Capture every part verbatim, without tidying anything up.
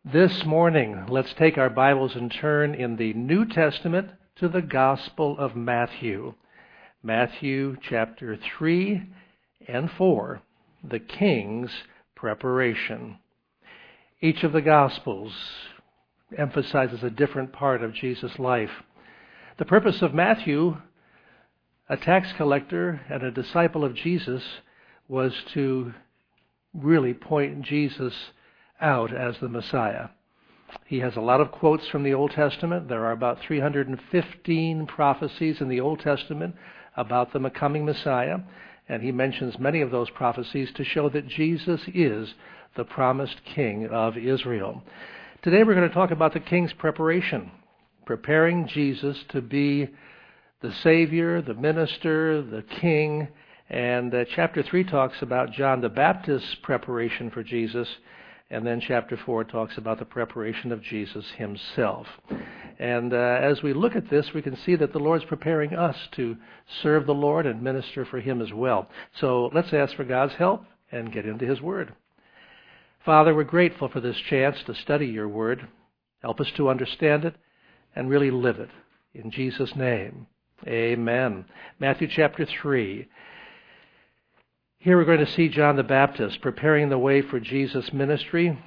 This morning, let's take our Bibles and turn in the New Testament to the Gospel of Matthew. Matthew chapter three and four, the King's Preparation. Each of the Gospels emphasizes a different part of Jesus' life. The purpose of Matthew, a tax collector and a disciple of Jesus, was to really point Jesus out as the Messiah. He has a lot of quotes from the Old Testament. There are about three hundred fifteen prophecies in the Old Testament about the coming Messiah, and he mentions many of those prophecies to show that Jesus is the promised King of Israel. Today we're going to talk about the King's preparation, preparing Jesus to be the Savior, the minister, the King, and uh, chapter three talks about John the Baptist's preparation for Jesus. And then chapter four talks about the preparation of Jesus himself. And uh, as we look at this, we can see that the Lord's preparing us to serve the Lord and minister for him as well. So let's ask for God's help and get into his word. Father, we're grateful for this chance to study your word. Help us to understand it and really live it. In Jesus' name, amen. Matthew chapter three. Here we're going to see John the Baptist preparing the way for Jesus' ministry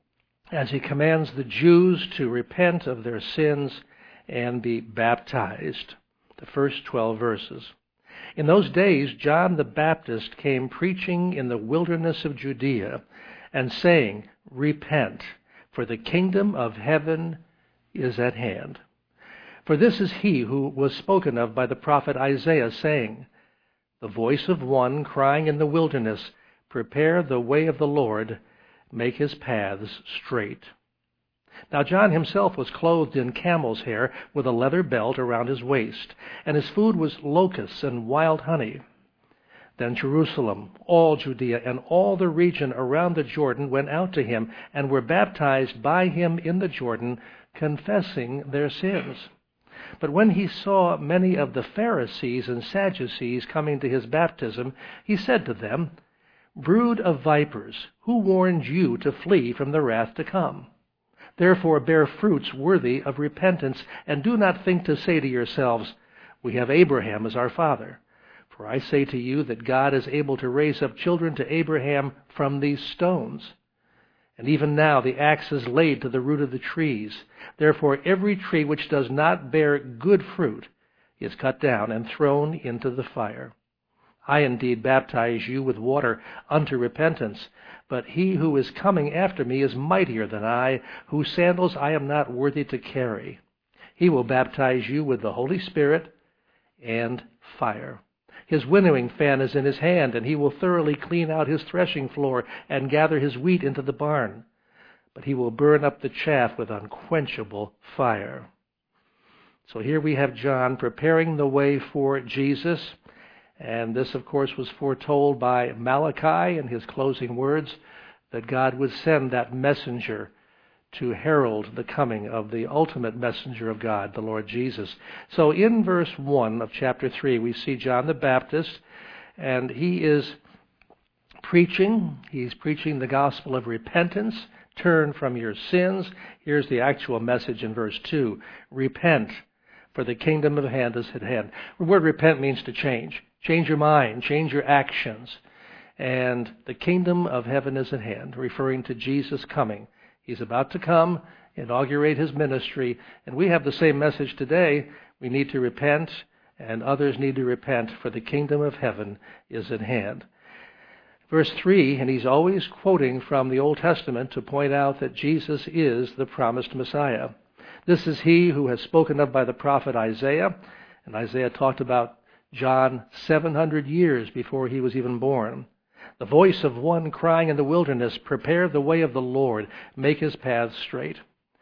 as he commands the Jews to repent of their sins and be baptized. The first twelve verses. In those days, John the Baptist came preaching in the wilderness of Judea and saying, "Repent, for the kingdom of heaven is at hand." For this is he who was spoken of by the prophet Isaiah, saying, "The voice of one crying in the wilderness, prepare the way of the Lord, make his paths straight." Now John himself was clothed in camel's hair with a leather belt around his waist, and his food was locusts and wild honey. Then Jerusalem, all Judea, and all the region around the Jordan went out to him and were baptized by him in the Jordan, confessing their sins. But when he saw many of the Pharisees and Sadducees coming to his baptism, he said to them, "Brood of vipers, who warned you to flee from the wrath to come? Therefore bear fruits worthy of repentance, and do not think to say to yourselves, 'We have Abraham as our father.' For I say to you that God is able to raise up children to Abraham from these stones. And even now the axe is laid to the root of the trees. Therefore every tree which does not bear good fruit is cut down and thrown into the fire. I indeed baptize you with water unto repentance, but he who is coming after me is mightier than I, whose sandals I am not worthy to carry. He will baptize you with the Holy Spirit and fire. His winnowing fan is in his hand, and he will thoroughly clean out his threshing floor and gather his wheat into the barn. But he will burn up the chaff with unquenchable fire." So here we have John preparing the way for Jesus. And this, of course, was foretold by Malachi in his closing words, that God would send that messenger to herald the coming of the ultimate messenger of God, the Lord Jesus. So in verse one of chapter three, we see John the Baptist, and he is preaching. He's preaching the gospel of repentance. Turn from your sins. Here's the actual message in verse two. Repent, for the kingdom of heaven is at hand. The word repent means to change. Change your mind, change your actions. And the kingdom of heaven is at hand, referring to Jesus coming. He's about to come, inaugurate his ministry, and we have the same message today. We need to repent, and others need to repent, for the kingdom of heaven is at hand. Verse three, and he's always quoting from the Old Testament to point out that Jesus is the promised Messiah. This is he who has spoken of by the prophet Isaiah, and Isaiah talked about John seven hundred years before he was even born. The voice of one crying in the wilderness, prepare the way of the Lord, make his paths straight.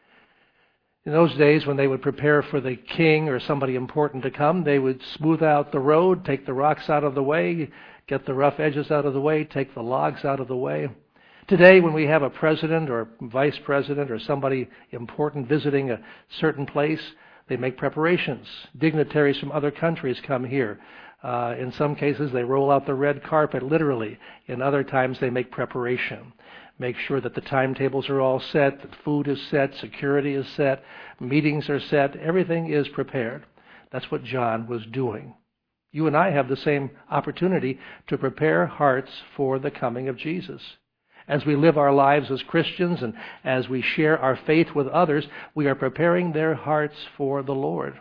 In those days, when they would prepare for the king or somebody important to come, they would smooth out the road, take the rocks out of the way, get the rough edges out of the way, take the logs out of the way. Today, when we have a president or vice president or somebody important visiting a certain place, they make preparations. Dignitaries from other countries come here. Uh, in some cases, they roll out the red carpet, literally. In other times, they make preparation. make sure that the timetables are all set, that food is set, security is set, meetings are set, everything is prepared. That's what John was doing. You and I have the same opportunity to prepare hearts for the coming of Jesus. As we live our lives as Christians and as we share our faith with others, we are preparing their hearts for the Lord.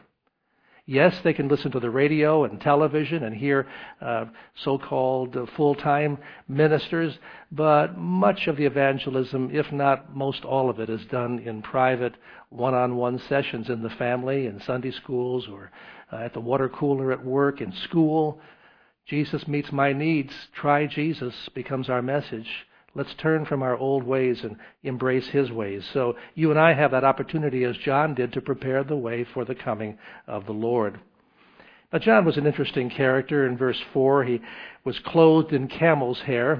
Yes, they can listen to the radio and television and hear uh, so-called uh, full-time ministers, but much of the evangelism, if not most all of it, is done in private one-on-one sessions in the family, in Sunday schools, or uh, at the water cooler at work, in school. Jesus meets my needs. Try Jesus becomes our message. Let's turn from our old ways and embrace His ways. So you and I have that opportunity, as John did, to prepare the way for the coming of the Lord. Now, John was an interesting character. In verse four, he was clothed in camel's hair.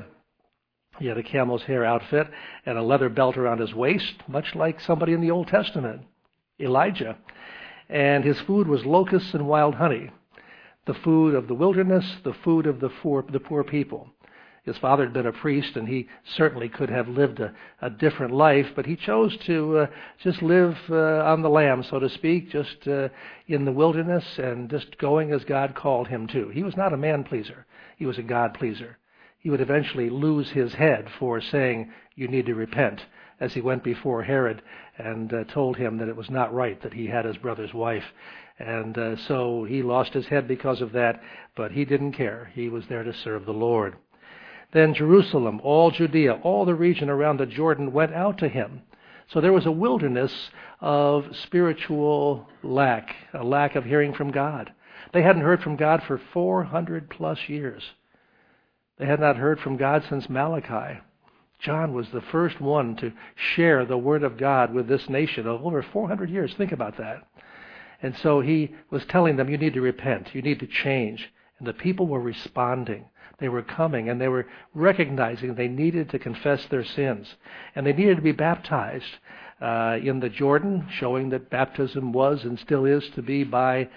He had a camel's hair outfit and a leather belt around his waist, much like somebody in the Old Testament, Elijah. And his food was locusts and wild honey, the food of the wilderness, the food of the poor, the poor people. His father had been a priest, and he certainly could have lived a, a different life, but he chose to uh, just live uh, on the lam, so to speak, just uh, in the wilderness and just going as God called him to. He was not a man-pleaser. He was a God-pleaser. He would eventually lose his head for saying, "You need to repent," as he went before Herod and uh, told him that it was not right that he had his brother's wife. And uh, so he lost his head because of that, but he didn't care. He was there to serve the Lord. Then Jerusalem, all Judea, all the region around the Jordan went out to him. So there was a wilderness of spiritual lack, a lack of hearing from God. They hadn't heard from God for four hundred plus years. They had not heard from God since Malachi. John was the first one to share the Word of God with this nation of over four hundred years. Think about that. And so he was telling them, you need to repent, you need to change. And the people were responding. They were coming, and they were recognizing they needed to confess their sins. And they needed to be baptized uh, in the Jordan, showing that baptism was and still is to be by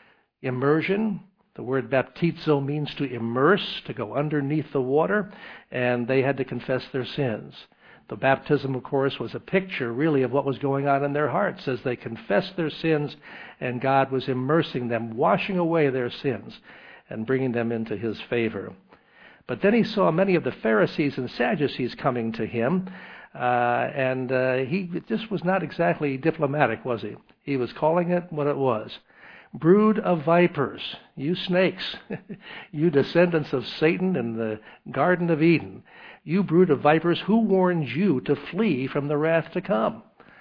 immersion. The word baptizo means to immerse, to go underneath the water, and they had to confess their sins. The baptism, of course, was a picture, really, of what was going on in their hearts as they confessed their sins, and God was immersing them, washing away their sins, and bringing them into His favor. But then he saw many of the Pharisees and Sadducees coming to him, uh, and uh, he just was not exactly diplomatic, was he? He was calling it what it was. Brood of vipers, you snakes, you descendants of Satan in the Garden of Eden, you brood of vipers, who warned you to flee from the wrath to come?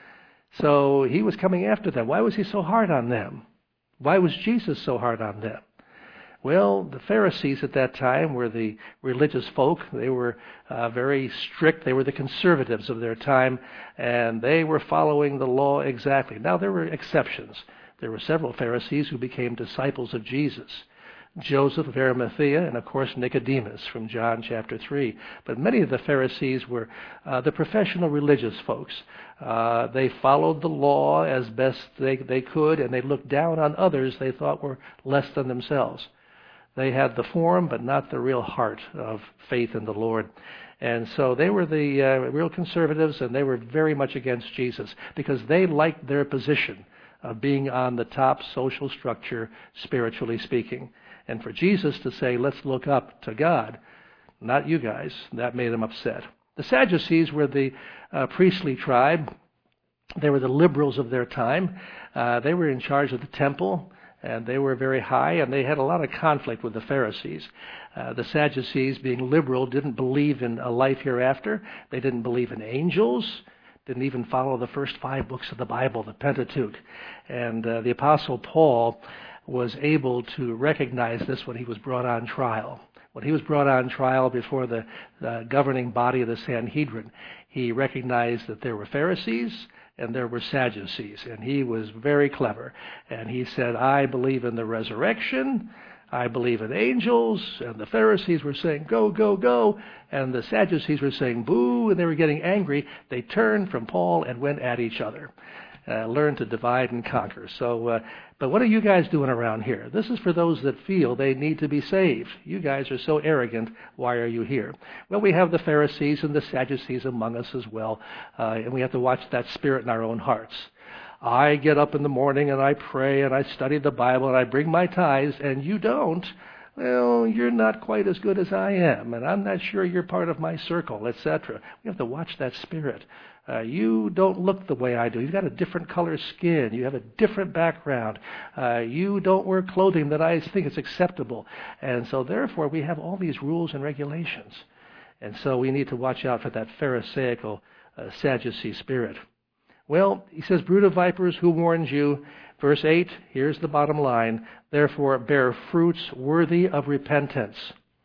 So he was coming after them. Why was he so hard on them? Why was Jesus so hard on them? Well, the Pharisees at that time were the religious folk. They were uh, very strict. They were the conservatives of their time, and they were following the law exactly. Now, there were exceptions. There were several Pharisees who became disciples of Jesus. Joseph of Arimathea, and of course Nicodemus from John chapter three. But many of the Pharisees were uh, the professional religious folks. Uh, they followed the law as best they, they could, and they looked down on others they thought were less than themselves. They had the form, but not the real heart of faith in the Lord. And so they were the uh, real conservatives, and they were very much against Jesus because they liked their position of being on the top social structure, spiritually speaking. And for Jesus to say, let's look up to God, not you guys, that made them upset. The Sadducees were the uh, priestly tribe. They were the liberals of their time. Uh, they were in charge of the temple. And they were very high, and they had a lot of conflict with the Pharisees. Uh, the Sadducees, being liberal, didn't believe in a life hereafter. They didn't believe in angels, didn't even follow the first five books of the Bible, the Pentateuch. And uh, the Apostle Paul was able to recognize this when he was brought on trial. When he was brought on trial before the uh, governing body of the Sanhedrin, he recognized that there were Pharisees and there were Sadducees, and he was very clever. And he said, I believe in the resurrection, I believe in angels, and the Pharisees were saying, go, go, go, and the Sadducees were saying, boo, and they were getting angry. They turned from Paul and went at each other. uh, learn to divide and conquer. So, uh, but what are you guys doing around here? This is for those that feel they need to be saved. You guys are so arrogant. Why are you here? Well, we have the Pharisees and the Sadducees among us as well, uh, and we have to watch that spirit in our own hearts. I get up in the morning and I pray and I study the Bible and I bring my tithes, and you don't. Well, you're not quite as good as I am, and I'm not sure you're part of my circle, et cetera. We have to watch that spirit. Uh, you don't look the way I do. You've got a different color skin. You have a different background. Uh, you don't wear clothing that I think is acceptable. And so therefore we have all these rules and regulations. And so we need to watch out for that Pharisaical uh, Sadducee spirit. Well, he says, brood of vipers, who warns you? Verse eight, here's the bottom line. Therefore, bear fruits worthy of repentance.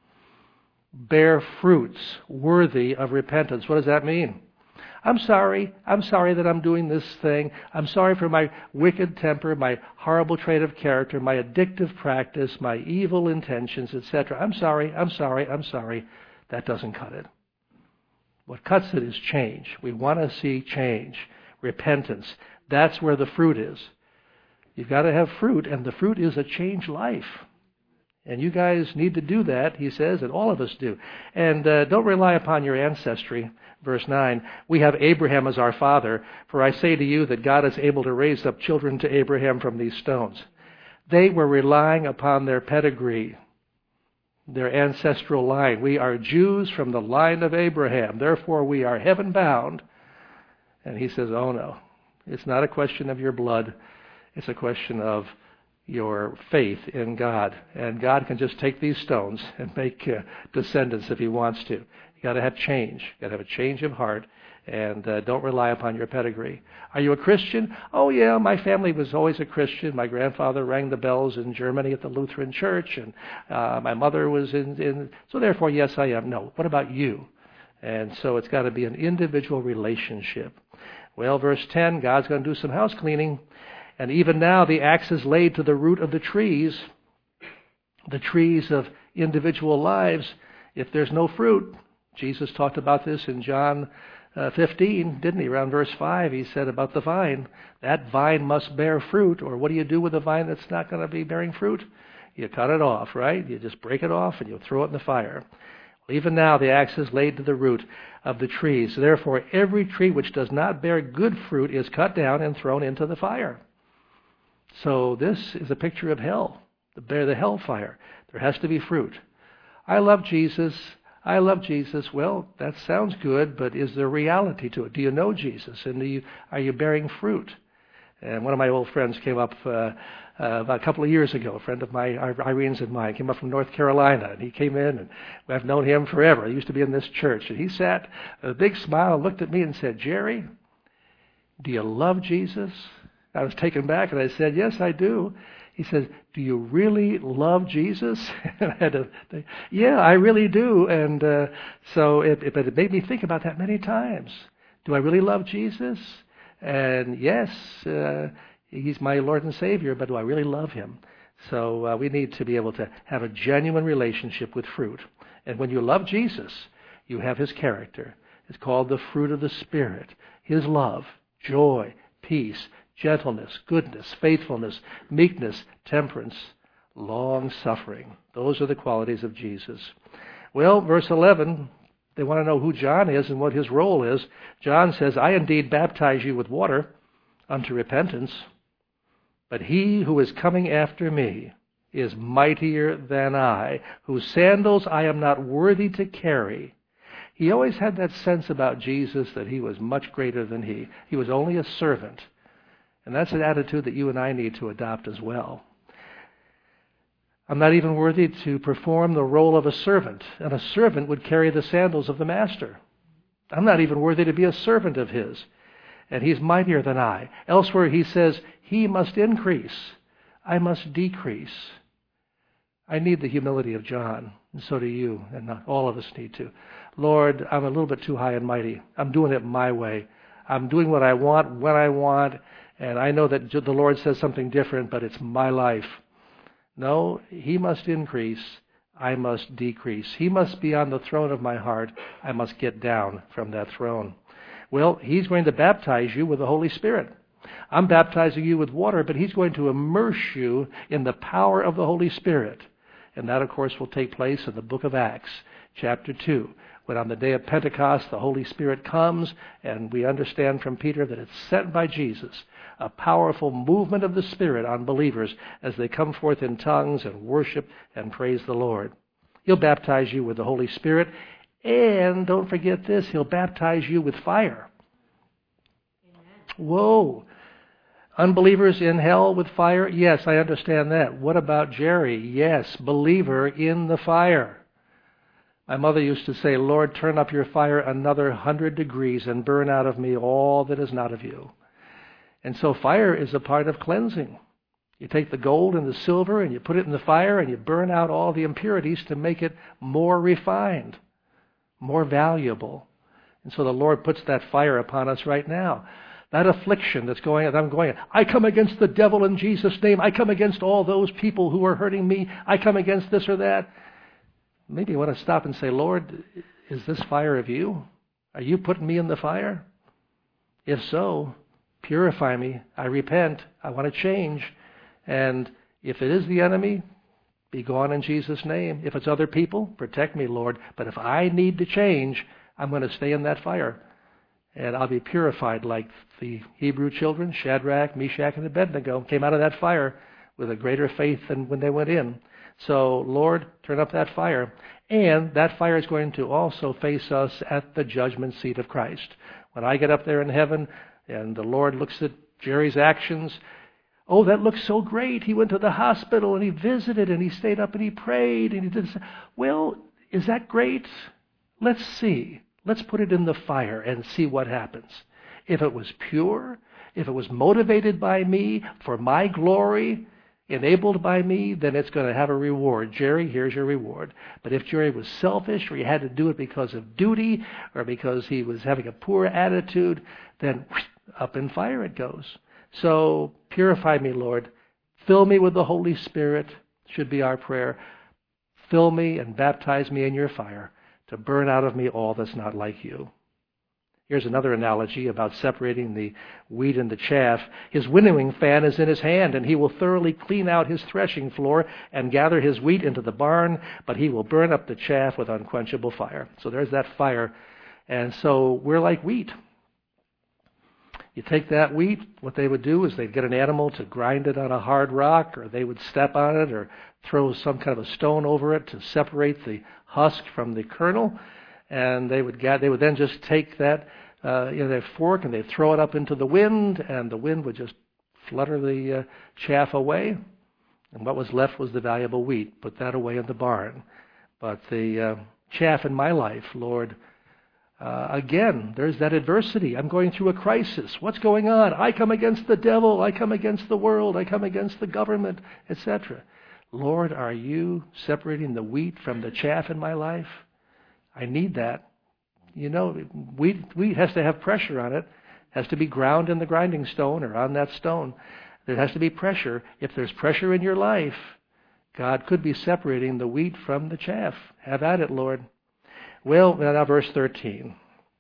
Bear fruits worthy of repentance. What does that mean? I'm sorry. I'm sorry that I'm doing this thing. I'm sorry for my wicked temper, my horrible trait of character, my addictive practice, my evil intentions, et cetera. I'm sorry. I'm sorry. I'm sorry. That doesn't cut it. What cuts it is change. We want to see change. Repentance. That's where the fruit is. You've got to have fruit, and the fruit is a changed life. And you guys need to do that, he says, and all of us do. And uh, don't rely upon your ancestry. Verse nine, we have Abraham as our father, for I say to you that God is able to raise up children to Abraham from these stones. They were relying upon their pedigree, their ancestral line. We are Jews from the line of Abraham, therefore we are heaven-bound. And he says, oh no, it's not a question of your blood. It's a question of your faith in God. And God can just take these stones and make uh, descendants if he wants to. You've got to have change. You've got to have a change of heart. And uh, don't rely upon your pedigree. Are you a Christian? Oh, yeah, my family was always a Christian. My grandfather rang the bells in Germany at the Lutheran Church. And uh, my mother was in, in... So therefore, yes, I am. No. What about you? And so it's got to be an individual relationship. Well, verse ten, God's going to do some house cleaning. And even now the axe is laid to the root of the trees, the trees of individual lives, if there's no fruit. Jesus talked about this in John uh, fifteen, didn't he? Around verse five, he said about the vine. That vine must bear fruit, or what do you do with a vine that's not going to be bearing fruit? You cut it off, right? You just break it off and you throw it in the fire. Well, even now the axe is laid to the root of the trees. Therefore, every tree which does not bear good fruit is cut down and thrown into the fire. So this is a picture of hell, the bear the hellfire. There has to be fruit. I love Jesus. I love Jesus. Well, that sounds good, but is there reality to it? Do you know Jesus? And do you, are you bearing fruit? And one of my old friends came up uh, uh, about a couple of years ago, a friend of mine, Irene's and mine, came up from North Carolina, and he came in, and I've known him forever. He used to be in this church, and he sat with a big smile and looked at me and said, Jerry, do you love Jesus? I was taken back, and I said, yes, I do. He said, do you really love Jesus? And I had to think, yeah, I really do. And uh, so it, it, but it made me think about that many times. Do I really love Jesus? And yes, uh, he's my Lord and Savior, but do I really love him? So uh, we need to be able to have a genuine relationship with fruit. And when you love Jesus, you have his character. It's called the fruit of the Spirit. His love, joy, peace, gentleness, goodness, faithfulness, meekness, temperance, long-suffering. Those are the qualities of Jesus. Well, verse eleven, they want to know who John is and what his role is. John says, I indeed baptize you with water unto repentance, but he who is coming after me is mightier than I, whose sandals I am not worthy to carry. He always had that sense about Jesus that he was much greater than he. He was only a servant. And that's an attitude that you and I need to adopt as well. I'm not even worthy to perform the role of a servant, and a servant would carry the sandals of the master. I'm not even worthy to be a servant of his, and he's mightier than I. Elsewhere he says, he must increase, I must decrease. I need the humility of John, and so do you, and all of us need to. Lord, I'm a little bit too high and mighty. I'm doing it my way. I'm doing what I want, when I want, and I know that the Lord says something different, but it's my life. No, he must increase, I must decrease. He must be on the throne of my heart. I must get down from that throne. Well, he's going to baptize you with the Holy Spirit. I'm baptizing you with water, but he's going to immerse you in the power of the Holy Spirit. And that, of course, will take place in the book of Acts, chapter two, when on the day of Pentecost, the Holy Spirit comes, and we understand from Peter that it's sent by Jesus, a powerful movement of the Spirit on believers as they come forth in tongues and worship and praise the Lord. He'll baptize you with the Holy Spirit, and don't forget this, he'll baptize you with fire. Amen. Whoa. Unbelievers in hell with fire? Yes, I understand that. What about Jerry? Yes, believer in the fire. My mother used to say, Lord, turn up your fire another hundred degrees and burn out of me all that is not of you. And so fire is a part of cleansing. You take the gold and the silver and you put it in the fire and you burn out all the impurities to make it more refined, more valuable. And so the Lord puts that fire upon us right now. That affliction that's going on, I'm going, I come against the devil in Jesus' name. I come against all those people who are hurting me. I come against this or that. Maybe you want to stop and say, Lord, is this fire of you? Are you putting me in the fire? If so, purify me. I repent. I want to change. And if it is the enemy, be gone in Jesus' name. If it's other people, protect me, Lord. But if I need to change, I'm going to stay in that fire. And I'll be purified like the Hebrew children, Shadrach, Meshach, and Abednego, came out of that fire with a greater faith than when they went in. So, Lord, turn up that fire. And that fire is going to also face us at the judgment seat of Christ. When I get up there in heaven and the Lord looks at Jerry's actions, oh, that looks so great. He went to the hospital and he visited and he stayed up and he prayed and he did this. Well, is that great? Let's see. Let's put it in the fire and see what happens. If it was pure, if it was motivated by me for my glory, enabled by me, then it's going to have a reward. Jerry, here's your reward. But if Jerry was selfish or he had to do it because of duty or because he was having a poor attitude, then whoosh, up in fire it goes. So purify me, Lord. Fill me with the Holy Spirit, should be our prayer. Fill me and baptize me in your fire to burn out of me all that's not like you. Here's another analogy about separating the wheat and the chaff. His winnowing fan is in his hand, and he will thoroughly clean out his threshing floor and gather his wheat into the barn, but he will burn up the chaff with unquenchable fire. So there's that fire. And so we're like wheat. You take that wheat, what they would do is they'd get an animal to grind it on a hard rock, or they would step on it or throw some kind of a stone over it to separate the husk from the kernel. And they would they would then just take that uh, you know, their fork and they'd throw it up into the wind, and the wind would just flutter the uh, chaff away. And what was left was the valuable wheat. Put that away in the barn. But the uh, chaff in my life, Lord, uh, again, there's that adversity. I'm going through a crisis. What's going on? I come against the devil. I come against the world. I come against the government, et cetera. Lord, are you separating the wheat from the chaff in my life? I need that. You know, wheat, wheat has to have pressure on it. Has to be ground in the grinding stone or on that stone. There has to be pressure. If there's pressure in your life, God could be separating the wheat from the chaff. Have at it, Lord. Well, now verse thirteen.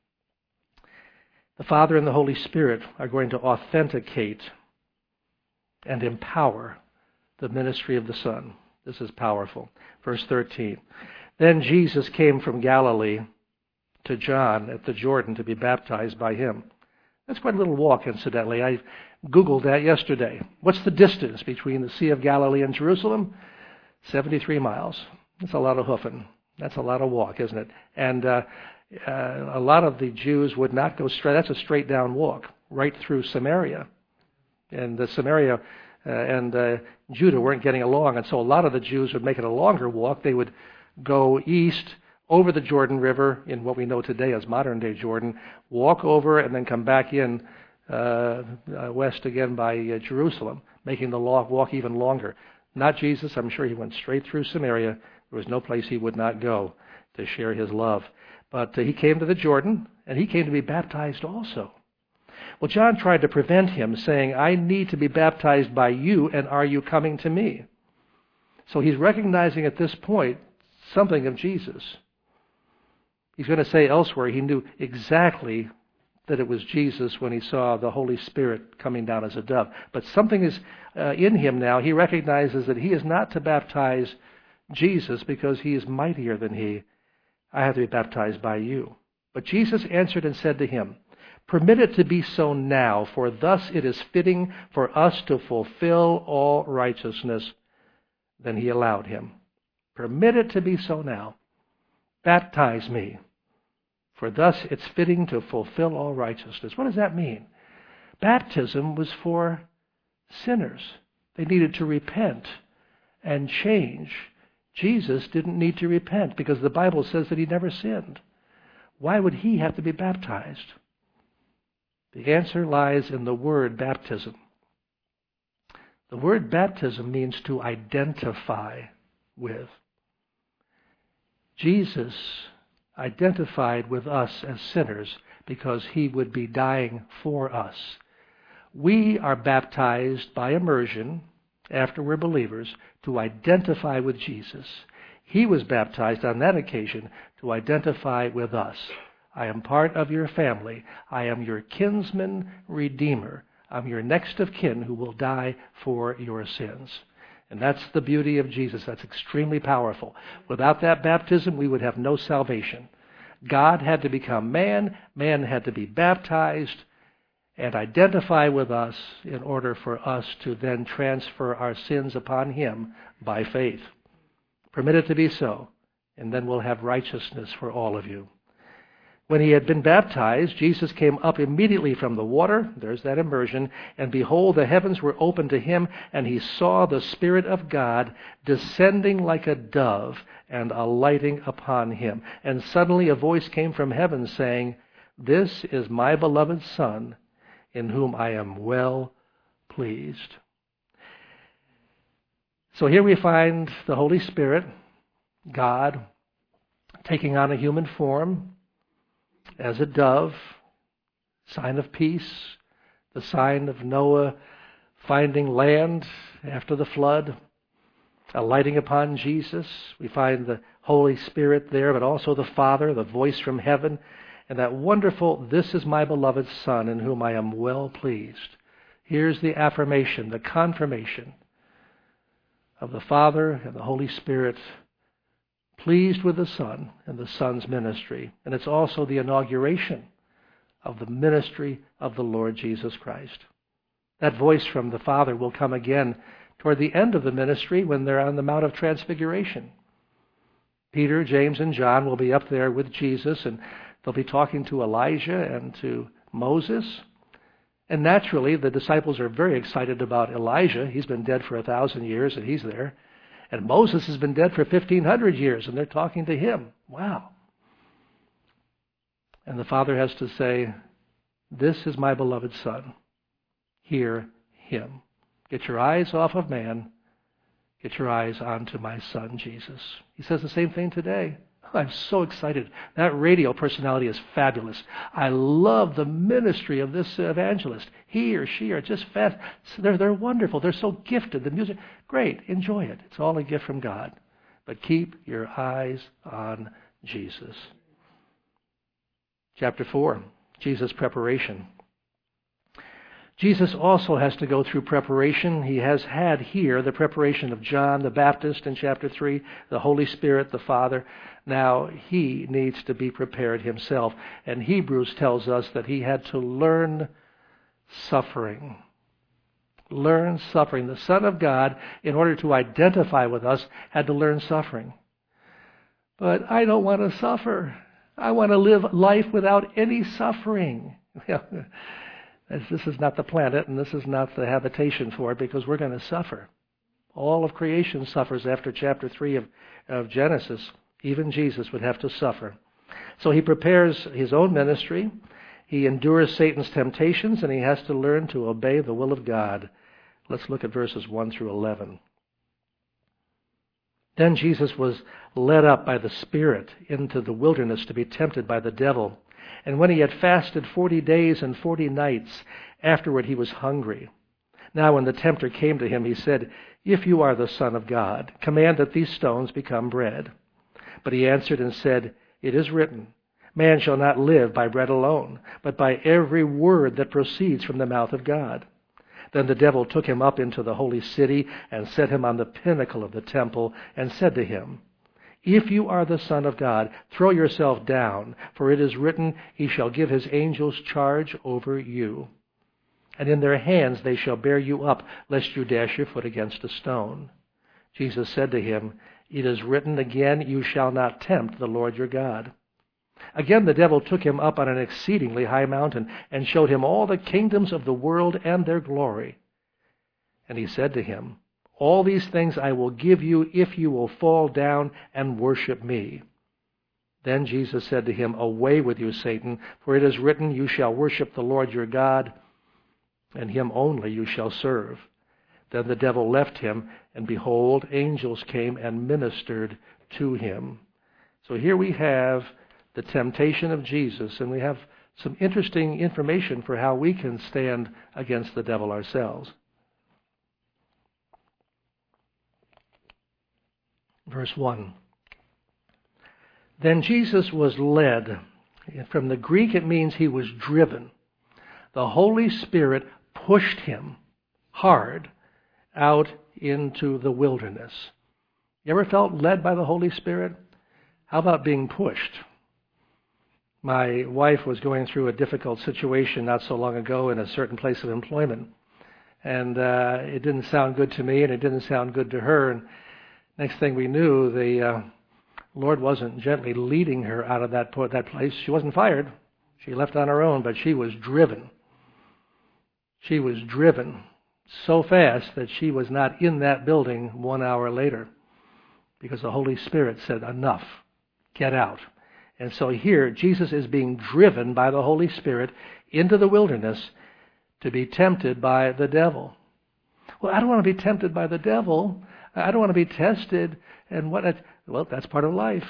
The Father and the Holy Spirit are going to authenticate and empower the ministry of the Son. This is powerful. Verse thirteen. Then Jesus came from Galilee to John at the Jordan to be baptized by him. That's quite a little walk, incidentally. I Googled that yesterday. What's the distance between the Sea of Galilee and Jerusalem? seventy-three miles. That's a lot of hoofing. That's a lot of walk, isn't it? And uh, uh, a lot of the Jews would not go straight. That's a straight down walk right through Samaria. And the Samaria uh, and uh, Judah weren't getting along, and so a lot of the Jews would make it a longer walk. They would go east over the Jordan River in what we know today as modern-day Jordan, walk over and then come back in uh, uh, west again by uh, Jerusalem, making the walk even longer. Not Jesus. I'm sure he went straight through Samaria. There was no place he would not go to share his love. But uh, he came to the Jordan, and he came to be baptized also. Well, John tried to prevent him, saying, I need to be baptized by you, and are you coming to me? So he's recognizing at this point something of Jesus. He's going to say elsewhere he knew exactly that it was Jesus when he saw the Holy Spirit coming down as a dove. But something is uh, in him now. He recognizes that he is not to baptize Jesus because he is mightier than he. I have to be baptized by you. But Jesus answered and said to him, permit it to be so now, for thus it is fitting for us to fulfill all righteousness. Then he allowed him. Permit it to be so now. Baptize me, for thus it's fitting to fulfill all righteousness. What does that mean? Baptism was for sinners. They needed to repent and change. Jesus didn't need to repent because the Bible says that he never sinned. Why would he have to be baptized? The answer lies in the word baptism. The word baptism means to identify with. Jesus identified with us as sinners because he would be dying for us. We are baptized by immersion after we're believers to identify with Jesus. He was baptized on that occasion to identify with us. I am part of your family. I am your kinsman redeemer. I'm your next of kin who will die for your sins. And that's the beauty of Jesus. That's extremely powerful. Without that baptism, we would have no salvation. God had to become man. Man had to be baptized and identify with us in order for us to then transfer our sins upon him by faith. Permit it to be so, and then we'll have righteousness for all of you. When he had been baptized, Jesus came up immediately from the water. There's that immersion. And behold, the heavens were opened to him, and he saw the Spirit of God descending like a dove and alighting upon him. And suddenly a voice came from heaven saying, this is my beloved Son, in whom I am well pleased. So here we find the Holy Spirit, God, taking on a human form, as a dove, sign of peace, the sign of Noah finding land after the flood, alighting upon Jesus. We find the Holy Spirit there, but also the Father, the voice from heaven, and that wonderful, this is my beloved Son, in whom I am well pleased. Here's the affirmation, the confirmation of the Father and the Holy Spirit pleased with the Son and the Son's ministry. And it's also the inauguration of the ministry of the Lord Jesus Christ. That voice from the Father will come again toward the end of the ministry when they're on the Mount of Transfiguration. Peter, James, and John will be up there with Jesus, and they'll be talking to Elijah and to Moses. And naturally, the disciples are very excited about Elijah. He's been dead for a thousand years, and he's there. And Moses has been dead for fifteen hundred years, and they're talking to him. Wow. And the Father has to say, this is my beloved Son. Hear him. Get your eyes off of man. Get your eyes onto my Son, Jesus. He says the same thing today. I'm so excited. That radio personality is fabulous. I love the ministry of this evangelist. He or she are just fast. They're, they're wonderful. They're so gifted. The music, great. Enjoy it. It's all a gift from God. But keep your eyes on Jesus. Chapter four, Jesus' preparation. Jesus also has to go through preparation. He has had here the preparation of John the Baptist in chapter three, the Holy Spirit, the Father. Now he needs to be prepared himself. And Hebrews tells us that he had to learn suffering. Learn suffering. The Son of God, in order to identify with us, had to learn suffering. But I don't want to suffer. I want to live life without any suffering. This is not the planet, and this is not the habitation for it, because we're going to suffer. All of creation suffers after chapter three of, of Genesis. Even Jesus would have to suffer. So he prepares his own ministry. He endures Satan's temptations, and he has to learn to obey the will of God. Let's look at verses one through eleven. Then Jesus was led up by the Spirit into the wilderness to be tempted by the devil. And when he had fasted forty days and forty nights, afterward he was hungry. Now when the tempter came to him, he said, if you are the Son of God, command that these stones become bread. But he answered and said, it is written, Man shall not live by bread alone, but by every word that proceeds from the mouth of God. Then the devil took him up into the holy city and set him on the pinnacle of the temple and said to him, If you are the Son of God, throw yourself down, for it is written, He shall give His angels charge over you. And in their hands they shall bear you up, lest you dash your foot against a stone. Jesus said to him, It is written again, You shall not tempt the Lord your God. Again the devil took him up on an exceedingly high mountain and showed him all the kingdoms of the world and their glory. And he said to him, All these things I will give you if you will fall down and worship me. Then Jesus said to him, Away with you, Satan, for it is written, You shall worship the Lord your God, and Him only you shall serve. Then the devil left him, and behold, angels came and ministered to him. So here we have the temptation of Jesus, and we have some interesting information for how we can stand against the devil ourselves. Verse one. Then Jesus was led. From the Greek it means he was driven. The Holy Spirit pushed him hard out into the wilderness. You ever felt led by the Holy Spirit? How about being pushed? My wife was going through a difficult situation not so long ago in a certain place of employment. And uh, it didn't sound good to me, and it didn't sound good to her. And next thing we knew, the uh, Lord wasn't gently leading her out of that, that place. She wasn't fired. She left on her own, but she was driven. She was driven so fast that she was not in that building one hour later because the Holy Spirit said, Enough, get out. And so here, Jesus is being driven by the Holy Spirit into the wilderness to be tempted by the devil. Well, I don't want to be tempted by the devil. I don't want to be tested. And what? Well, that's part of life.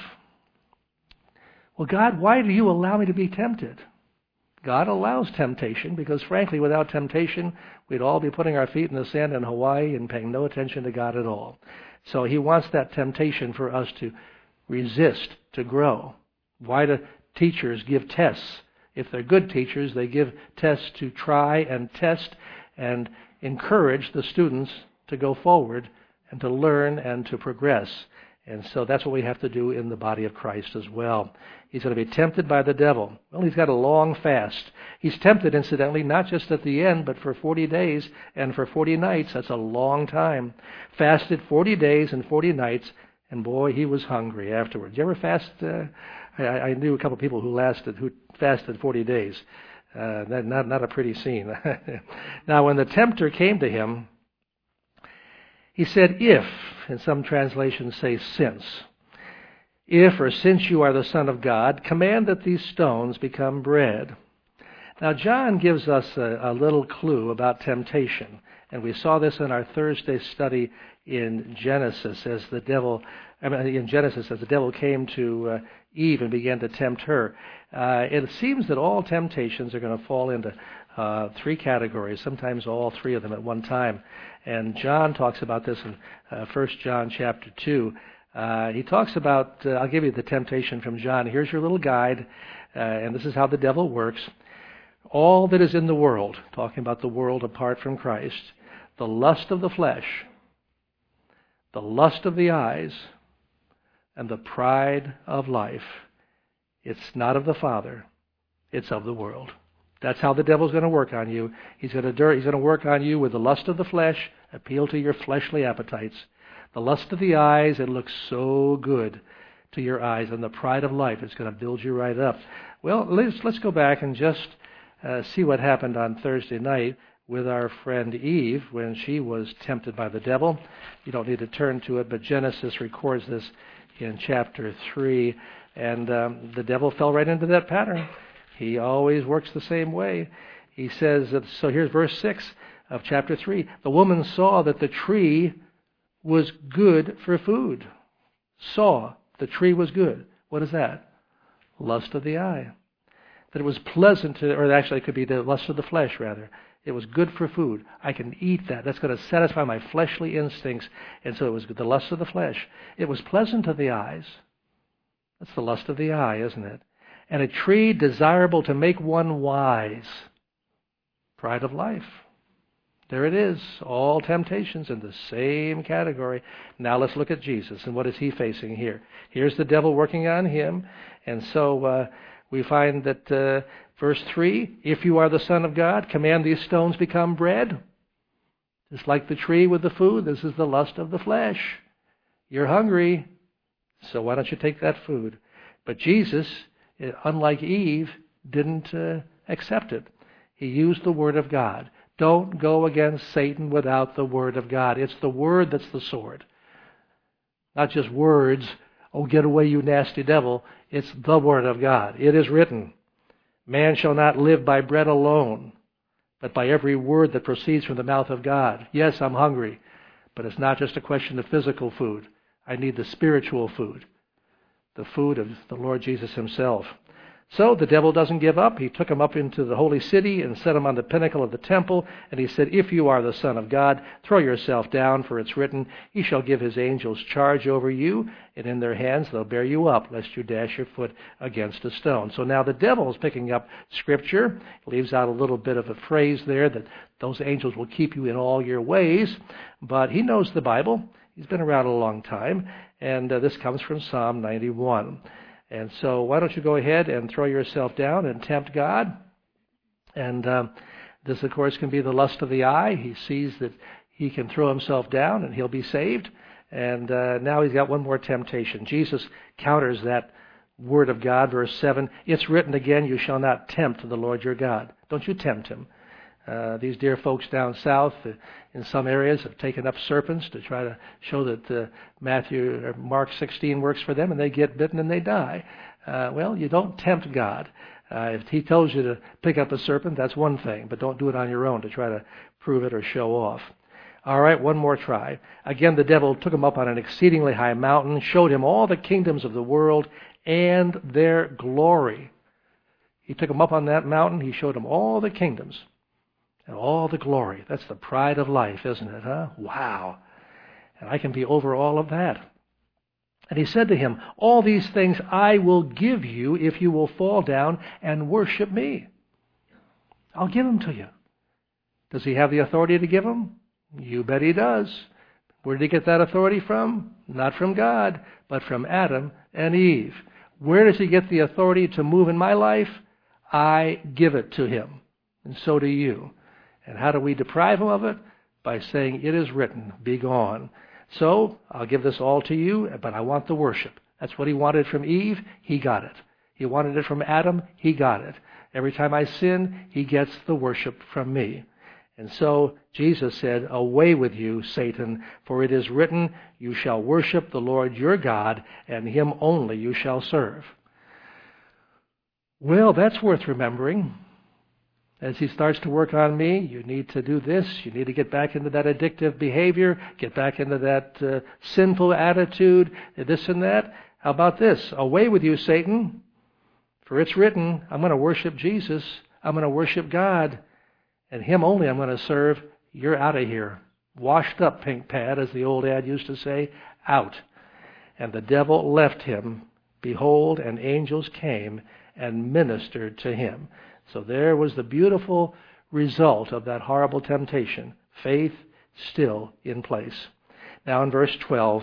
Well, God, why do you allow me to be tempted? God allows temptation because, frankly, without temptation, we'd all be putting our feet in the sand in Hawaii and paying no attention to God at all. So He wants that temptation for us to resist, to grow. Why do teachers give tests? If they're good teachers, they give tests to try and test and encourage the students to go forward and to learn and to progress. And so that's what we have to do in the body of Christ as well. He's going to be tempted by the devil. Well, he's got a long fast. He's tempted, incidentally, not just at the end, but for forty days and for forty nights. That's a long time. Fasted forty days and forty nights, and boy, he was hungry afterwards. You ever fast? Uh, I, I knew a couple of people who lasted, who fasted forty days. Uh, that, not, not a pretty scene. Now, when the tempter came to him, he said, if, and some translations say since, if or since you are the Son of God, command that these stones become bread. Now, John gives us a, a little clue about temptation, and we saw this in our Thursday study in Genesis as the devil, I mean, in Genesis as the devil came to uh, Eve and began to tempt her. Uh, it seems that all temptations are going to fall into uh, three categories, sometimes all three of them at one time. And John talks about this in uh, First John chapter two. Uh, he talks about, uh, I'll give you the temptation from John. Here's your little guide, uh, and this is how the devil works. All that is in the world, talking about the world apart from Christ, the lust of the flesh, the lust of the eyes, and the pride of life, it's not of the Father, it's of the world. That's how the devil's going to work on you. He's going to he's going to work on you with the lust of the flesh, appeal to your fleshly appetites. The lust of the eyes, it looks so good to your eyes, and the pride of life is going to build you right up. Well, let's let's go back and just uh, see what happened on Thursday night with our friend Eve when she was tempted by the devil. You don't need to turn to it, but Genesis records this in chapter three, and um, the devil fell right into that pattern. He always works the same way. He says, that, so here's verse six of chapter three. The woman saw that the tree was good for food. Saw the tree was good. What is that? Lust of the eye. That it was pleasant to, or actually it could be the lust of the flesh rather. It was good for food. I can eat that. That's going to satisfy my fleshly instincts. And so it was the lust of the flesh. It was pleasant to the eyes. That's the lust of the eye, isn't it? and a tree desirable to make one wise. Pride of life. There it is, all temptations in the same category. Now let's look at Jesus, and what is he facing here? Here's the devil working on him, and so uh, we find that uh, verse three, if you are the Son of God, command these stones become bread. Just like the tree with the food, this is the lust of the flesh. You're hungry, so why don't you take that food? But Jesus, unlike Eve, didn't uh, accept it. He used the Word of God. Don't go against Satan without the Word of God. It's the Word that's the sword. Not just words, oh, get away, you nasty devil. It's the Word of God. It is written, man shall not live by bread alone, but by every word that proceeds from the mouth of God. Yes, I'm hungry, but it's not just a question of physical food. I need the spiritual food, the food of the Lord Jesus himself. So the devil doesn't give up. He took him up into the holy city and set him on the pinnacle of the temple. And he said, if you are the Son of God, throw yourself down, for it's written, he shall give his angels charge over you, and in their hands they'll bear you up, lest you dash your foot against a stone. So now the devil is picking up Scripture. He leaves out a little bit of a phrase there that those angels will keep you in all your ways. But he knows the Bible. He's been around a long time. And uh, this comes from Psalm ninety-one. And so why don't you go ahead and throw yourself down and tempt God? And um, this, of course, can be the lust of the eye. He sees that he can throw himself down and he'll be saved. And uh, now he's got one more temptation. Jesus counters that word of God, verse seven. It's written again, you shall not tempt the Lord your God. Don't you tempt him. Uh, these dear folks down south uh, in some areas have taken up serpents to try to show that uh, Matthew or Mark sixteen works for them, and they get bitten and they die. Uh, well, you don't tempt God. Uh, if he tells you to pick up a serpent, that's one thing, but don't do it on your own to try to prove it or show off. All right, one more try. Again, the devil took him up on an exceedingly high mountain, showed him all the kingdoms of the world and their glory. He took him up on that mountain. He showed him all the kingdoms and all the glory. That's the pride of life, isn't it, huh? Wow. And I can be over all of that. And he said to him, all these things I will give you if you will fall down and worship me. I'll give them to you. Does he have the authority to give them? You bet he does. Where did he get that authority from? Not from God, but from Adam and Eve. Where does he get the authority to move in my life? I give it to him. And so do you. And how do we deprive him of it? By saying, it is written, be gone. So, I'll give this all to you, but I want the worship. That's what he wanted from Eve. He got it. He wanted it from Adam. He got it. Every time I sin, he gets the worship from me. And so, Jesus said, away with you, Satan, for it is written, you shall worship the Lord your God, and him only you shall serve. Well, that's worth remembering. As he starts to work on me, you need to do this. You need to get back into that addictive behavior, get back into that uh, sinful attitude, this and that. How about this? Away with you, Satan. For it's written, I'm going to worship Jesus. I'm going to worship God. And him only I'm going to serve. You're out of here. Washed up, pink pad, as the old ad used to say. Out. And the devil left him. Behold, and angels came and ministered to him. So there was the beautiful result of that horrible temptation. Faith still in place. Now in verse twelve,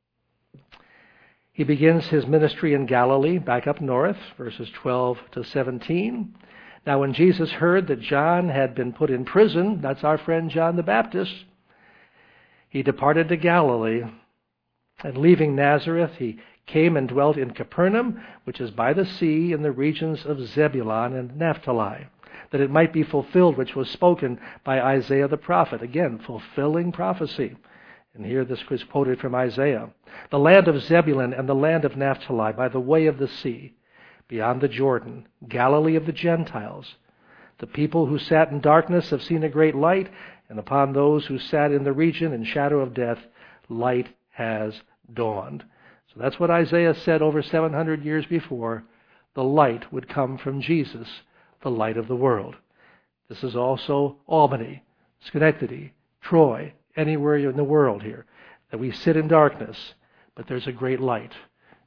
he begins his ministry in Galilee, back up north, verses twelve to seventeen. Now when Jesus heard that John had been put in prison, that's our friend John the Baptist, he departed to Galilee, and leaving Nazareth, he came and dwelt in Capernaum, which is by the sea in the regions of Zebulun and Naphtali, that it might be fulfilled which was spoken by Isaiah the prophet. Again, fulfilling prophecy. And here this was quoted from Isaiah. The land of Zebulun and the land of Naphtali by the way of the sea, beyond the Jordan, Galilee of the Gentiles. The people who sat in darkness have seen a great light, and upon those who sat in the region and shadow of death, light has dawned. So that's what Isaiah said over seven hundred years before. The light would come from Jesus, the light of the world. This is also Albany, Schenectady, Troy, anywhere in the world here, that we sit in darkness, but there's a great light.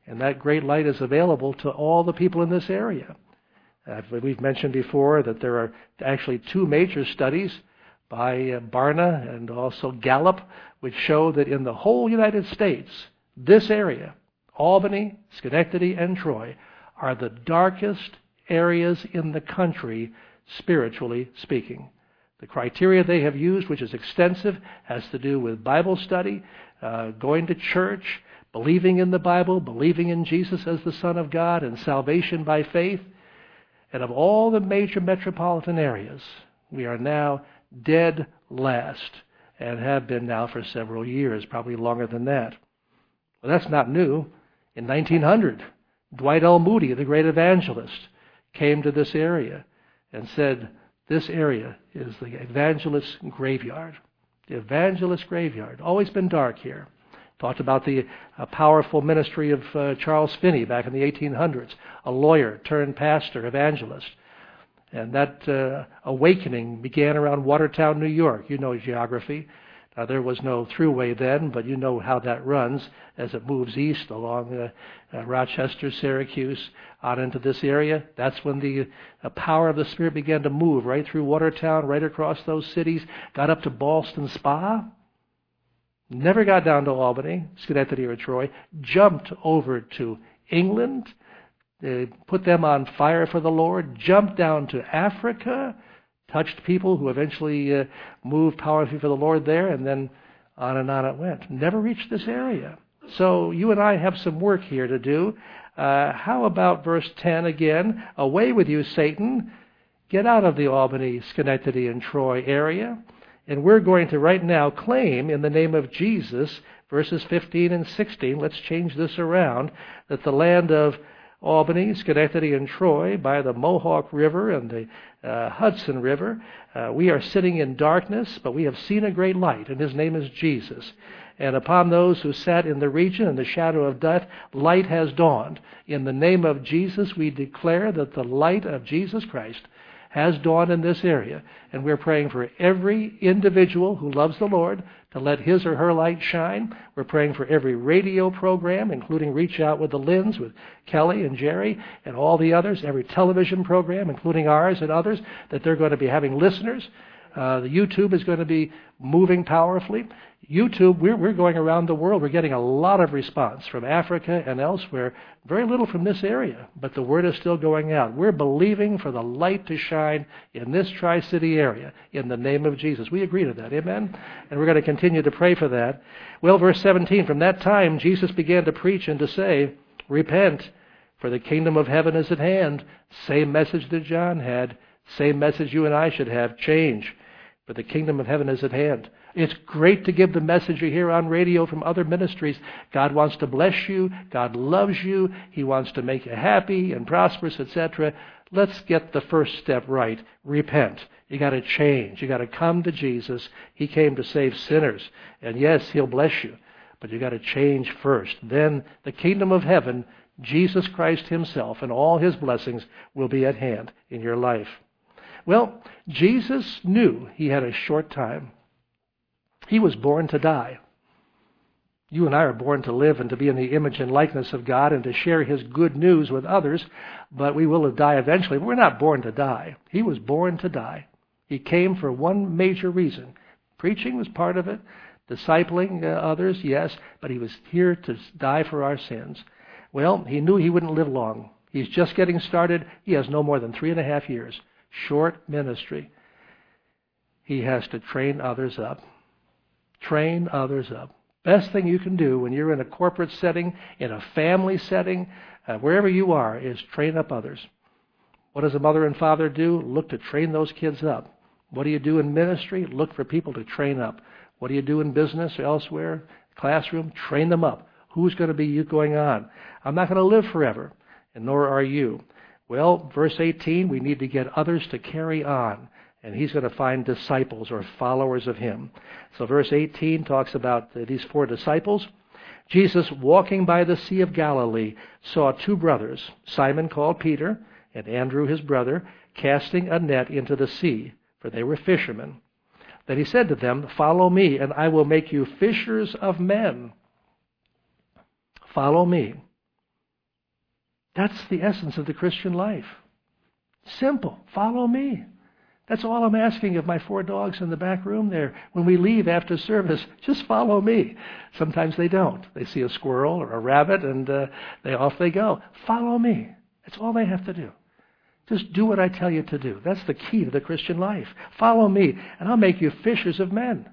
And that great light is available to all the people in this area. Uh, we've mentioned before that there are actually two major studies by uh, Barna and also Gallup, which show that in the whole United States, this area, Albany, Schenectady, and Troy, are the darkest areas in the country, spiritually speaking. The criteria they have used, which is extensive, has to do with Bible study, uh, going to church, believing in the Bible, believing in Jesus as the Son of God, and salvation by faith. And of all the major metropolitan areas, we are now dead last, and have been now for several years, probably longer than that. Well, that's not new. In nineteen hundred, Dwight L. Moody, the great evangelist, came to this area and said, this area is the evangelist's graveyard. The evangelist's graveyard. Always been dark here. Talked about the uh, powerful ministry of uh, Charles Finney back in the eighteen hundreds, a lawyer turned pastor, evangelist. And that uh, awakening began around Watertown, New York. You know geography. Now, there was no thruway then, but you know how that runs as it moves east along uh, uh, Rochester, Syracuse, out into this area. That's when the uh, power of the Spirit began to move right through Watertown, right across those cities, got up to Ballston Spa, never got down to Albany, Schenectady, or Troy, jumped over to England, uh, put them on fire for the Lord, jumped down to Africa, touched people who eventually uh, moved powerfully for the Lord there, and then on and on it went. Never reached this area. So you and I have some work here to do. Uh, how about verse ten again? Away with you, Satan. Get out of the Albany, Schenectady, and Troy area. And we're going to right now claim in the name of Jesus, verses fifteen and sixteen, let's change this around, that the land of Albany, Schenectady, and Troy, by the Mohawk River and the uh, Hudson River, uh, we are sitting in darkness, but we have seen a great light, and his name is Jesus. And upon those who sat in the region in the shadow of death, light has dawned. In the name of Jesus, we declare that the light of Jesus Christ has dawned in this area. And we're praying for every individual who loves the Lord to let his or her light shine. We're praying for every radio program, including Reach Out with the Lins, with Kelly and Jerry and all the others, every television program, including ours and others, that they're going to be having listeners. Uh, the YouTube is going to be moving powerfully. YouTube, we're, we're going around the world. We're getting a lot of response from Africa and elsewhere. Very little from this area, but the word is still going out. We're believing for the light to shine in this Tri-City area in the name of Jesus. We agree to that, amen? And we're going to continue to pray for that. Well, verse seventeen, from that time Jesus began to preach and to say, repent, for the kingdom of heaven is at hand. Same message that John had. Same message you and I should have. Change. For the kingdom of heaven is at hand. It's great to give the message you hear on radio from other ministries. God wants to bless you. God loves you. He wants to make you happy and prosperous, et cetera. Let's get the first step right. Repent. You got to change. You got to come to Jesus. He came to save sinners. And yes, he'll bless you. But you got to change first. Then the kingdom of heaven, Jesus Christ himself and all his blessings will be at hand in your life. Well, Jesus knew he had a short time. He was born to die. You and I are born to live and to be in the image and likeness of God and to share his good news with others, but we will die eventually. But we're not born to die. He was born to die. He came for one major reason. Preaching was part of it. Discipling uh, others, yes, but he was here to die for our sins. Well, he knew he wouldn't live long. He's just getting started. He has no more than three and a half years. Short ministry. He has to train others up. Train others up. Best thing you can do when you're in a corporate setting, in a family setting, uh, wherever you are, is train up others. What does a mother and father do? Look to train those kids up. What do you do in ministry? Look for people to train up. What do you do in business or elsewhere? Classroom? Train them up. Who's going to be you going on? I'm not going to live forever, and nor are you. Well, verse eighteen, we need to get others to carry on. And he's going to find disciples or followers of him. So verse eighteen talks about these four disciples. Jesus, walking by the Sea of Galilee, saw two brothers, Simon called Peter, and Andrew his brother, casting a net into the sea, for they were fishermen. Then he said to them, follow me, and I will make you fishers of men. Follow me. That's the essence of the Christian life. Simple. Follow me. That's all I'm asking of my four dogs in the back room there. When we leave after service, just follow me. Sometimes they don't. They see a squirrel or a rabbit, and uh, they off they go. Follow me. That's all they have to do. Just do what I tell you to do. That's the key to the Christian life. Follow me, and I'll make you fishers of men.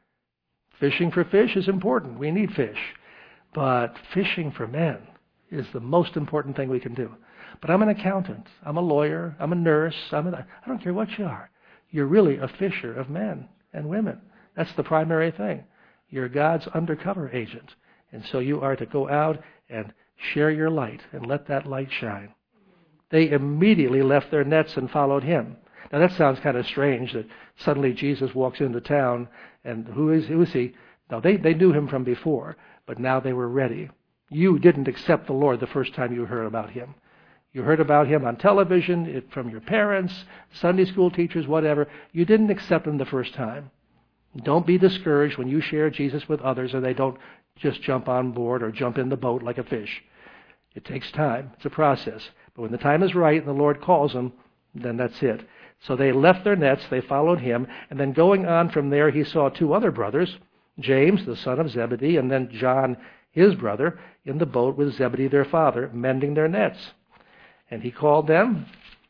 Fishing for fish is important. We need fish. But fishing for men is the most important thing we can do. But I'm an accountant. I'm a lawyer. I'm a nurse. I'm a, I don't care what you are. You're really a fisher of men and women. That's the primary thing. You're God's undercover agent. And so you are to go out and share your light and let that light shine. They immediately left their nets and followed him. Now that sounds kind of strange that suddenly Jesus walks into town and who is, who is he? No, they, they knew him from before, but now they were ready. You didn't accept the Lord the first time you heard about him. You heard about him on television, it, from your parents, Sunday school teachers, whatever. You didn't accept him the first time. Don't be discouraged when you share Jesus with others and they don't just jump on board or jump in the boat like a fish. It takes time. It's a process. But when the time is right and the Lord calls them, then that's it. So they left their nets, they followed him, and then going on from there, he saw two other brothers, James, the son of Zebedee, and then John, his brother, in the boat with Zebedee, their father, mending their nets. And he called them,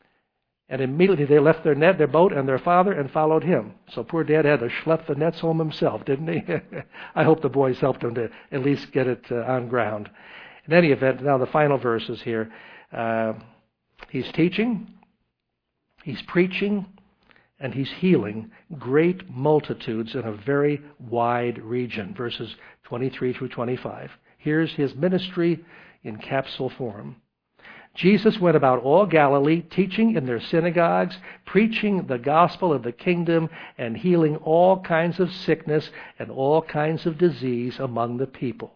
and immediately they left their net, their boat, and their father, and followed him. So poor Dad had to schlep the nets home himself, didn't he? I hope the boys helped him to at least get it uh, on ground. In any event, now the final verses here. Uh, he's teaching, he's preaching, and he's healing great multitudes in a very wide region. Verses twenty-three through twenty-five. Here's his ministry in capsule form. Jesus went about all Galilee, teaching in their synagogues, preaching the gospel of the kingdom, and healing all kinds of sickness and all kinds of disease among the people.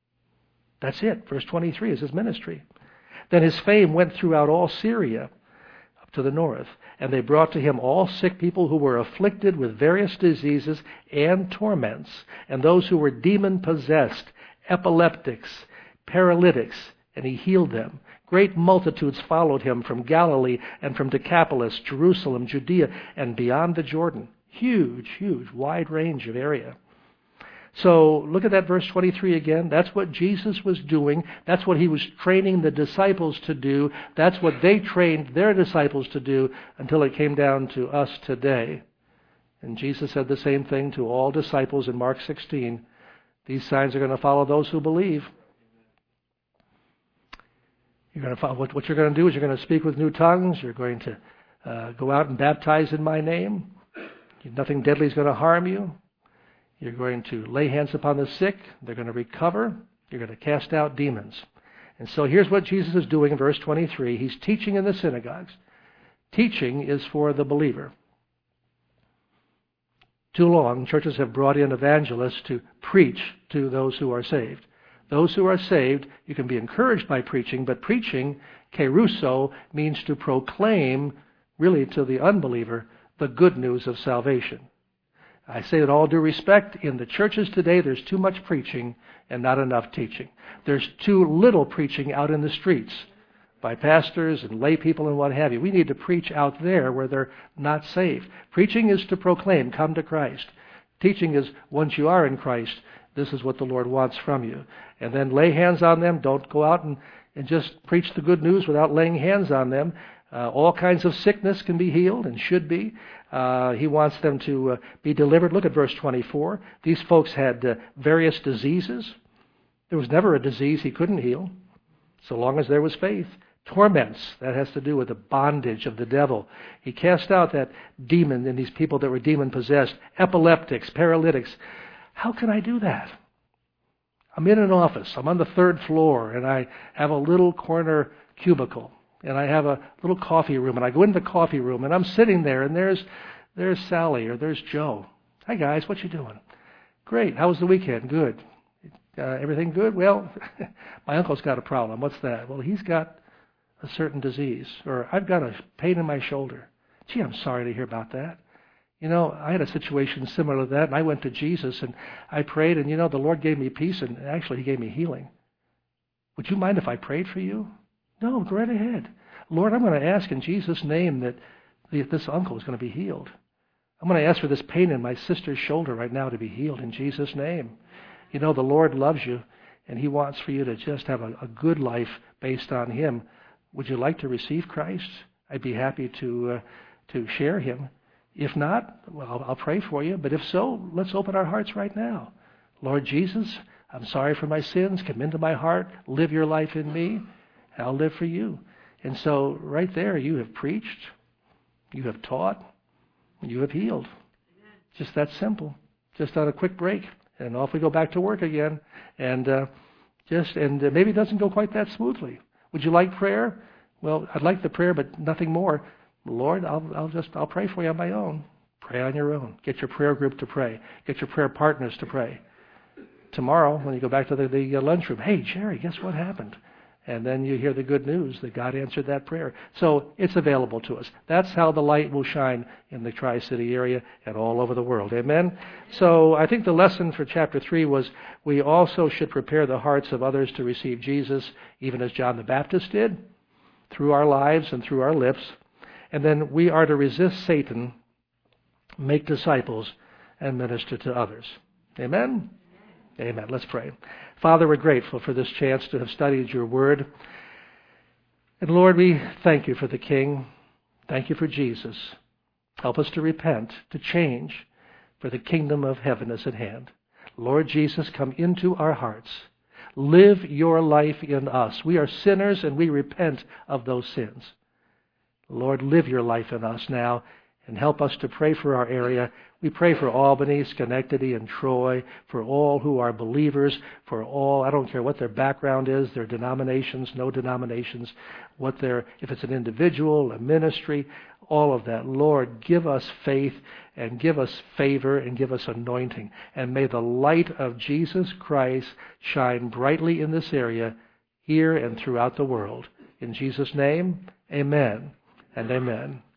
That's it. Verse twenty-three is his ministry. Then his fame went throughout all Syria, up to the north, and they brought to him all sick people who were afflicted with various diseases and torments, and those who were demon-possessed, epileptics, paralytics, and he healed them. Great multitudes followed him from Galilee and from Decapolis, Jerusalem, Judea, and beyond the Jordan. Huge, huge, wide range of area. So look at that verse twenty-three again. That's what Jesus was doing. That's what he was training the disciples to do. That's what they trained their disciples to do until it came down to us today. And Jesus said the same thing to all disciples in Mark sixteen. These signs are going to follow those who believe. You're going to follow, what, what you're going to do is you're going to speak with new tongues. You're going to uh, go out and baptize in my name. Nothing deadly is going to harm you. You're going to lay hands upon the sick. They're going to recover. You're going to cast out demons. And so here's what Jesus is doing in verse twenty-three. He's teaching in the synagogues. Teaching is for the believer. Too long, churches have brought in evangelists to preach to those who are saved. Those who are saved, you can be encouraged by preaching, but preaching, kerusso, means to proclaim, really to the unbeliever, the good news of salvation. I say in all due respect, in the churches today, there's too much preaching and not enough teaching. There's too little preaching out in the streets by pastors and lay people and what have you. We need to preach out there where they're not saved. Preaching is to proclaim, come to Christ. Teaching is, once you are in Christ, this is what the Lord wants from you. And then lay hands on them. Don't go out and, and just preach the good news without laying hands on them. Uh, all kinds of sickness can be healed and should be. Uh, he wants them to uh, be delivered. Look at verse twenty-four. These folks had uh, various diseases. There was never a disease he couldn't heal, so long as there was faith. Torments, that has to do with the bondage of the devil. He cast out that demon in these people that were demon-possessed. Epileptics, paralytics. How can I do that? I'm in an office. I'm on the third floor, and I have a little corner cubicle. And I have a little coffee room, and I go into the coffee room, and I'm sitting there, and there's there's Sally, or there's Joe. Hi, guys, what you doing? Great. How was the weekend? Good. Uh, everything good? Well, my uncle's got a problem. What's that? Well, he's got a certain disease, or I've got a pain in my shoulder. Gee, I'm sorry to hear about that. You know, I had a situation similar to that, and I went to Jesus, and I prayed, and, you know, the Lord gave me peace, and actually he gave me healing. Would you mind if I prayed for you? No, go right ahead. Lord, I'm going to ask in Jesus' name that this uncle is going to be healed. I'm going to ask for this pain in my sister's shoulder right now to be healed in Jesus' name. You know, the Lord loves you, and He wants for you to just have a, a good life based on Him. Would you like to receive Christ? I'd be happy to uh, to share Him. If not, well, I'll, I'll pray for you. But if so, let's open our hearts right now. Lord Jesus, I'm sorry for my sins. Come into my heart. Live your life in me. And I'll live for you. And so right there, you have preached. You have taught. You have healed. Just that simple. Just on a quick break. And off we go back to work again. And uh, just and uh, maybe it doesn't go quite that smoothly. Would you like prayer? Well, I'd like the prayer, but nothing more. Lord, I'll, I'll just I'll pray for you on my own. Pray on your own. Get your prayer group to pray. Get your prayer partners to pray. Tomorrow, when you go back to the, the lunchroom, hey, Jerry, guess what happened? And then you hear the good news that God answered that prayer. So it's available to us. That's how the light will shine in the Tri-City area and all over the world. Amen? So I think the lesson for chapter three was we also should prepare the hearts of others to receive Jesus, even as John the Baptist did, through our lives and through our lips. And then we are to resist Satan, make disciples, and minister to others. Amen? Amen. Let's pray. Father, we're grateful for this chance to have studied your word. And Lord, we thank you for the King. Thank you for Jesus. Help us to repent, to change, for the kingdom of heaven is at hand. Lord Jesus, come into our hearts. Live your life in us. We are sinners and we repent of those sins. Lord, live your life in us now and help us to pray for our area. We pray for Albany, Schenectady, and Troy, for all who are believers, for all, I don't care what their background is, their denominations, no denominations, what their, if it's an individual, a ministry, all of that. Lord, give us faith and give us favor and give us anointing. And may the light of Jesus Christ shine brightly in this area, here and throughout the world. In Jesus' name, amen and amen.